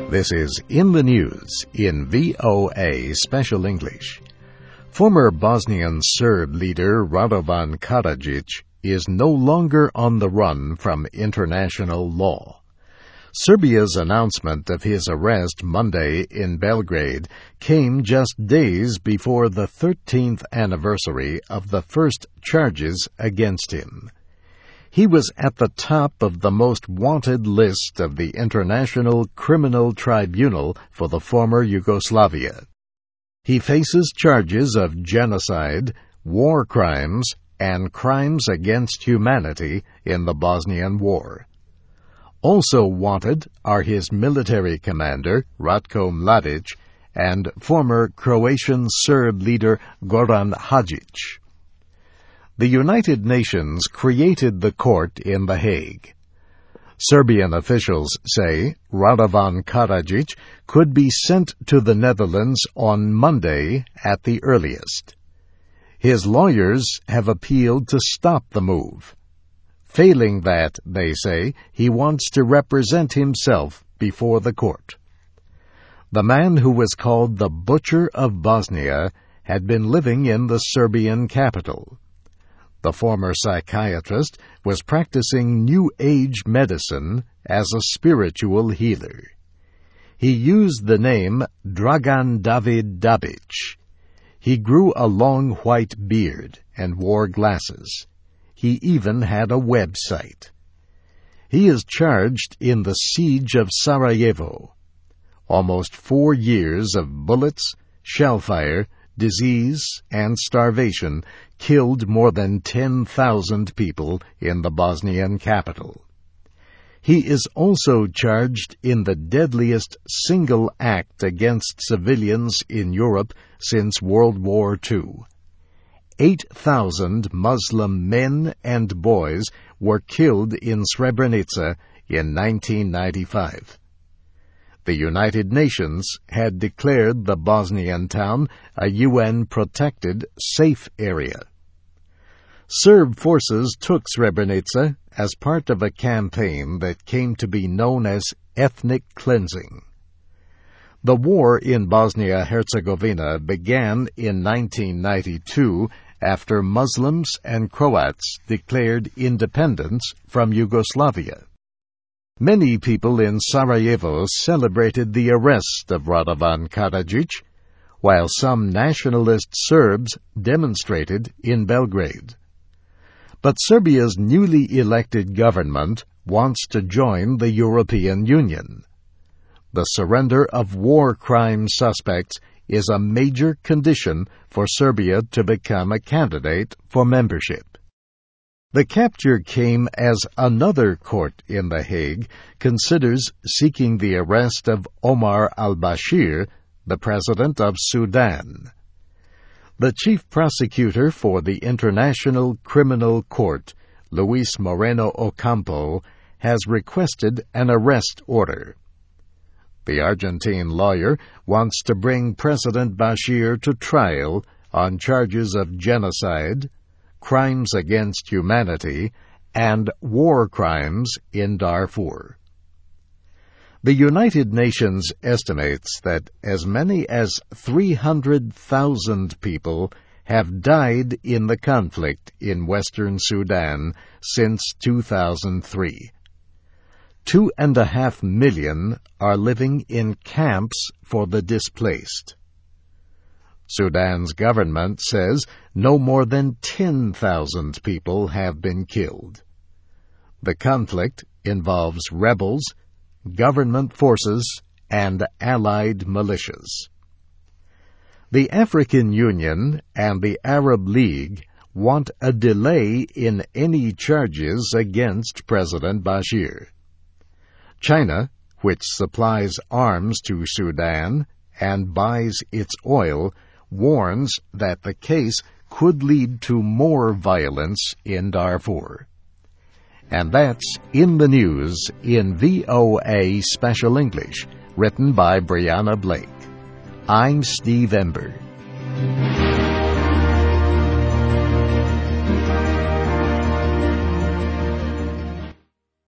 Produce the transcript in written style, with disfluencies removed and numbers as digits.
This is In the News in VOA Special English. Former Bosnian Serb leader Radovan Karadzic is no longer on the run from international law. Serbia's announcement of his arrest Monday in Belgrade came just days before the 13th anniversary of the first charges against him. He was at the top of the most wanted list of the International Criminal Tribunal for the former Yugoslavia. He faces charges of genocide, war crimes, and crimes against humanity in the Bosnian War. Also wanted are his military commander, Ratko Mladic, and former Croatian Serb leader Goran Hadžić. The United Nations created the court in The Hague. Serbian officials say Radovan Karadzic could be sent to the Netherlands on Monday at the earliest. His lawyers have appealed to stop the move. Failing that, they say, he wants to represent himself before the court. The man who was called the Butcher of Bosnia had been living in the Serbian capital. The former psychiatrist was practicing New Age medicine as a spiritual healer. He used the name Dragan David Dabic. He grew a long white beard and wore glasses. He even had a website. He is charged in the siege of Sarajevo. Almost 4 years of bullets, shellfire, disease, and starvation killed more than 10,000 people in the Bosnian capital. He is also charged in the deadliest single act against civilians in Europe since World War II. 8,000 Muslim men and boys were killed in Srebrenica in 1995. The United Nations had declared the Bosnian town a UN-protected safe area. Serb forces took Srebrenica as part of a campaign that came to be known as ethnic cleansing. The war in Bosnia-Herzegovina began in 1992 after Muslims and Croats declared independence from Yugoslavia. Many people in Sarajevo celebrated the arrest of Radovan Karadzic, while some nationalist Serbs demonstrated in Belgrade. But Serbia's newly elected government wants to join the European Union. The surrender of war crime suspects is a major condition for Serbia to become a candidate for membership. The capture came as another court in The Hague considers seeking the arrest of Omar al-Bashir, the president of Sudan. The chief prosecutor for the International Criminal Court, Luis Moreno Ocampo, has requested an arrest order. The Argentine lawyer wants to bring President Bashir to trial on charges of genocide, crimes against humanity, and war crimes in Darfur. The United Nations estimates that as many as 300,000 people have died in the conflict in Western Sudan since 2003. 2.5 million are living in camps for the displaced. Sudan's government says no more than 10,000 people have been killed. The conflict involves rebels, government forces, and allied militias. The African Union and the Arab League want a delay in any charges against President Bashir. China, which supplies arms to Sudan and buys its oil, warns that the case could lead to more violence in Darfur. And that's In the News in VOA Special English, written by Brianna Blake. I'm Steve Ember.